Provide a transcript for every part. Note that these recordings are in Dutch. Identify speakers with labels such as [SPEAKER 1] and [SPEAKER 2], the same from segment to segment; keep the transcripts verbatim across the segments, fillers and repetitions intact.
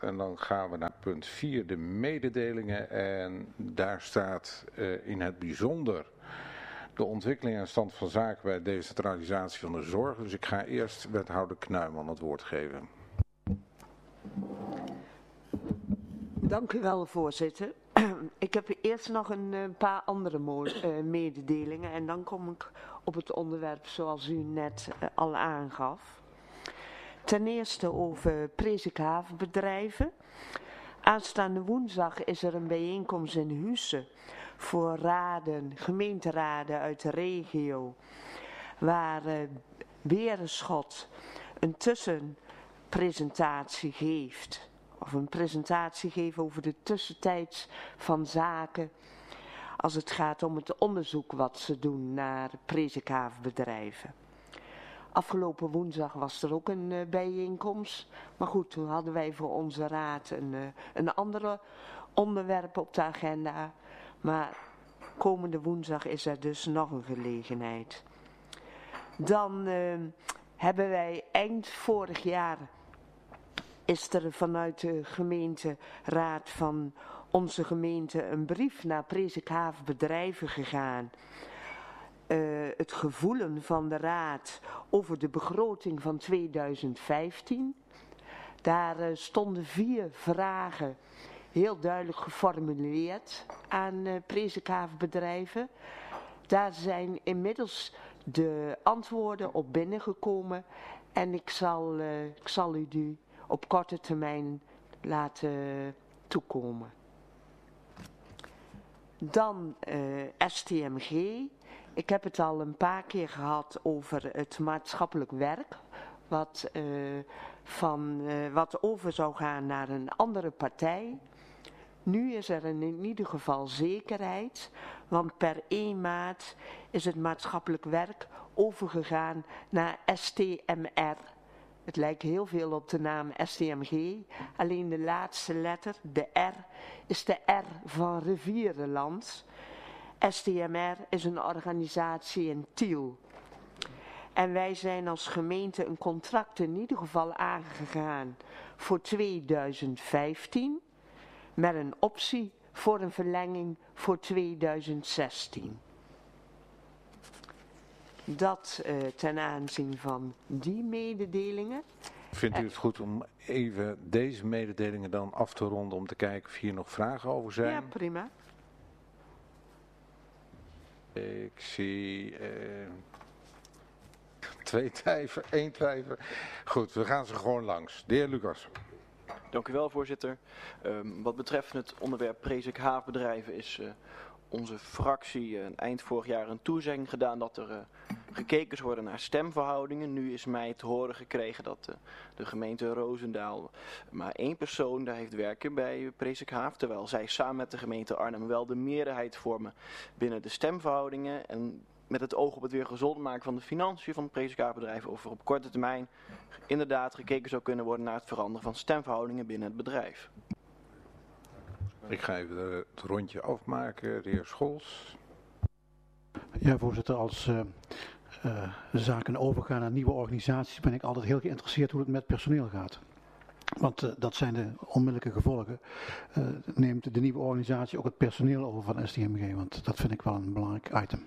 [SPEAKER 1] En dan gaan we naar punt vier, de mededelingen. En daar staat uh, in het bijzonder de ontwikkeling en stand van zaken bij decentralisatie van de zorg. Dus ik ga eerst wethouder Knuijman het woord geven.
[SPEAKER 2] Dank u wel, voorzitter. Ik heb eerst nog een uh, paar andere uh, mededelingen en dan kom ik op het onderwerp zoals u net uh, al aangaf. Ten eerste over Presikhavenbedrijven. Aanstaande woensdag is er een bijeenkomst in Husse voor raden, gemeenteraden uit de regio, waar uh, Berenschot een tussenpresentatie geeft. Of een presentatie geven over de tussentijds van zaken als het gaat om het onderzoek wat ze doen naar Presikhavenbedrijven. Afgelopen woensdag was er ook een uh, bijeenkomst. Maar goed, toen hadden wij voor onze raad een, uh, een andere onderwerp op de agenda. Maar komende woensdag is er dus nog een gelegenheid. Dan uh, hebben wij eind vorig jaar, is er vanuit de gemeenteraad van onze gemeente een brief naar Presikhavenbedrijven gegaan. Uh, het gevoelen van de raad over de begroting van tweeduizend vijftien. Daar uh, stonden vier vragen heel duidelijk geformuleerd aan uh, Presikhavenbedrijven. Daar zijn inmiddels de antwoorden op binnengekomen en ik zal, uh, ik zal u die op korte termijn laten toekomen. Dan uh, S T M G. Ik heb het al een paar keer gehad over het maatschappelijk werk, wat, uh, van, uh, wat over zou gaan naar een andere partij. Nu is er in ieder geval zekerheid, want per één maart is het maatschappelijk werk overgegaan naar S T M R. Het lijkt heel veel op de naam S T M G, alleen de laatste letter, de R, is de R van Rivierenland. S T M R is een organisatie in Tiel. En wij zijn als gemeente een contract in ieder geval aangegaan voor tweeduizend vijftien. Met een optie voor een verlenging voor tweeduizend zestien. Dat uh, ten aanzien van die mededelingen.
[SPEAKER 1] Vindt u het goed om even deze mededelingen dan af te ronden om te kijken of hier nog vragen over zijn?
[SPEAKER 2] Ja, prima.
[SPEAKER 1] Ik zie uh, twee twijfel, één twijfel. Goed, we gaan ze gewoon langs. De heer Lucas.
[SPEAKER 3] Dank u wel, voorzitter. Um, wat betreft het onderwerp Presikhavenbedrijven is uh, onze fractie uh, eind vorig jaar een toezegging gedaan dat er uh, gekeken zou worden naar stemverhoudingen. Nu is mij te horen gekregen dat uh, de gemeente Roosendaal maar één persoon daar heeft werken bij Presikhaven, terwijl zij samen met de gemeente Arnhem wel de meerderheid vormen binnen de stemverhoudingen. En met het oog op het weer gezond maken van de financiën van het Presikhavenbedrijf, of er op korte termijn inderdaad gekeken zou kunnen worden naar het veranderen van stemverhoudingen binnen het bedrijf.
[SPEAKER 1] Ik ga even het rondje afmaken. De heer Scholz.
[SPEAKER 4] Ja, voorzitter, als uh, uh, zaken overgaan naar nieuwe organisaties ben ik altijd heel geïnteresseerd hoe het met personeel gaat. Want uh, dat zijn de onmiddellijke gevolgen. Uh, neemt de nieuwe organisatie ook het personeel over van S T M G, want dat vind ik wel een belangrijk item.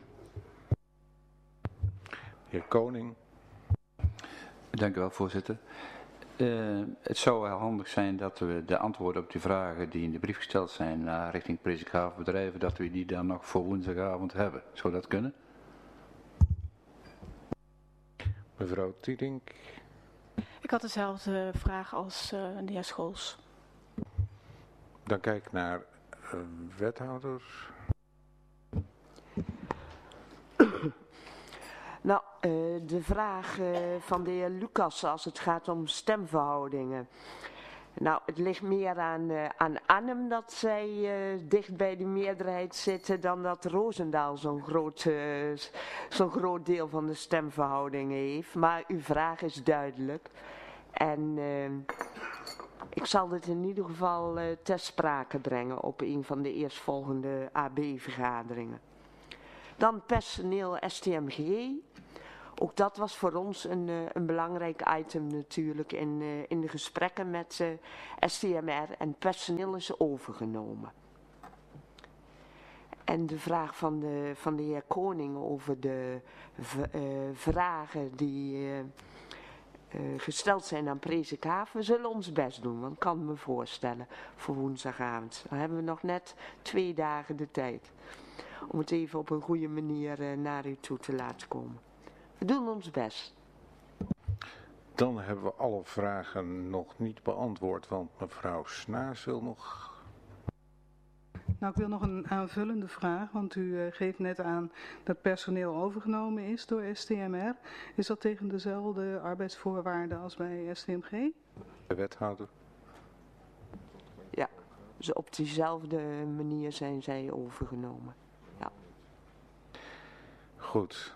[SPEAKER 1] Heer Koning.
[SPEAKER 5] Dank u wel, voorzitter. Uh, het zou wel handig zijn dat we de antwoorden op die vragen die in de brief gesteld zijn naar richting Presikhavenbedrijven, dat we die dan nog voor woensdagavond hebben. Zou dat kunnen?
[SPEAKER 1] Mevrouw Tiedink.
[SPEAKER 6] Ik had dezelfde vraag als uh, de heer Scholz.
[SPEAKER 1] Dan kijk ik naar uh, wethouders.
[SPEAKER 2] Nou, uh, de vraag uh, van de heer Lucas als het gaat om stemverhoudingen. Nou, het ligt meer aan, uh, aan Arnhem dat zij uh, dicht bij de meerderheid zitten dan dat Roosendaal zo'n groot, uh, zo'n groot deel van de stemverhoudingen heeft. Maar uw vraag is duidelijk. En uh, ik zal dit in ieder geval uh, ter sprake brengen op een van de eerstvolgende A B-vergaderingen. Dan personeel S T M G. ook dat was voor ons een, uh, een belangrijk item natuurlijk in, uh, in de gesprekken met uh, S T M R en personeel is overgenomen. En de vraag van de, van de heer Koning over de v, uh, vragen die uh, uh, gesteld zijn aan Presikhaaf. We zullen ons best doen, want ik kan me voorstellen voor woensdagavond. Dan hebben we nog net twee dagen de tijd om het even op een goede manier uh, naar u toe te laten komen. We doen ons best.
[SPEAKER 1] Dan hebben we alle vragen nog niet beantwoord, want mevrouw Snaas wil nog...
[SPEAKER 7] Nou, ik wil nog een aanvullende vraag, want u uh, geeft net aan dat personeel overgenomen is door S T M R. Is dat tegen dezelfde arbeidsvoorwaarden als bij S T M G?
[SPEAKER 1] De wethouder.
[SPEAKER 2] Ja, dus op diezelfde manier zijn zij overgenomen. Ja.
[SPEAKER 1] Goed,